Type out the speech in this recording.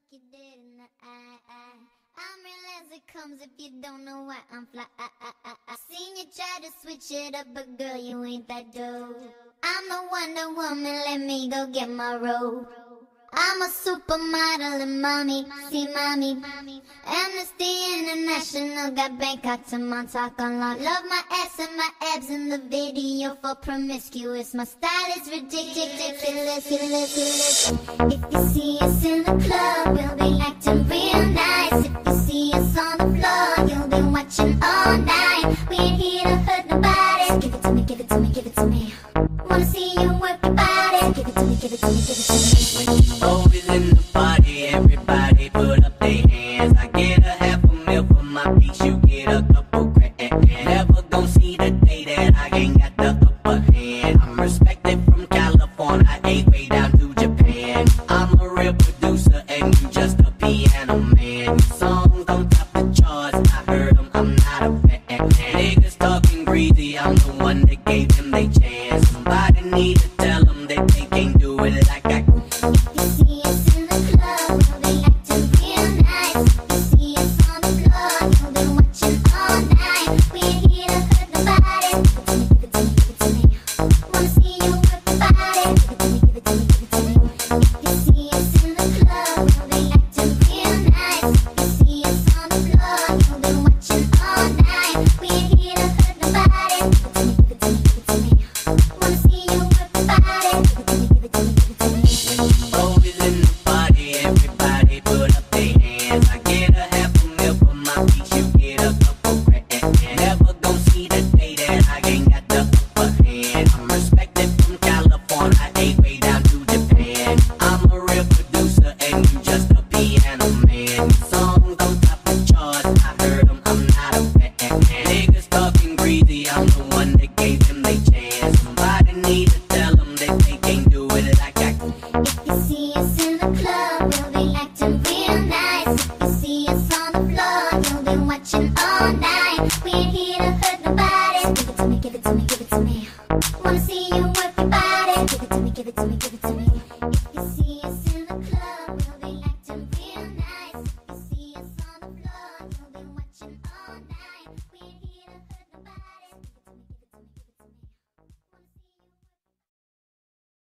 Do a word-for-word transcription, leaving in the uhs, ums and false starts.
you dead in the eye, eye. I'm real as it comes if you don't know why I'm fly. I, I, I, I seen you try to switch it up, but girl, you ain't that dope. I'm the Wonder Woman, let me go get my robe. I'm a supermodel and mommy, see mommy. Amnesty International got Bangkok to Montauk on lock. Love my ass and my abs in the video for promiscuous. My style is ridiculous, ridiculous. If you see us in the club, we'll be acting real nice. If you see us on the floor, you'll be watching all night. We ain't here to hurt nobody. So give it to me, give it to me, give it to me. Wanna see you work your body. So give it to me, give it to me, give it to me. Always in the party, everybody put up their hands. I get a half a mil for my piece, you get a couple grand. Never gon' see the day that I ain't got the upper hand. I'm respected from California, eight way down to Japan. I'm a real producer and you just a piano man. Your songs on top the charts, I heard them, I'm not a fan. Niggas talking greasy, I'm the one that gave them they chance. Somebody need to tell them that they can't do it like I can. I'm the one that gave them they chance. Somebody need to tell them that they can't do it like I can. If you see us in the club, we'll be acting real nice. If you see us on the floor, you'll be watching all night. We ain't here to hurt nobody. So give it to me, give it to me, give it to me. Wanna see you work your body. So give it to me, give it to me, give it to me. If you see us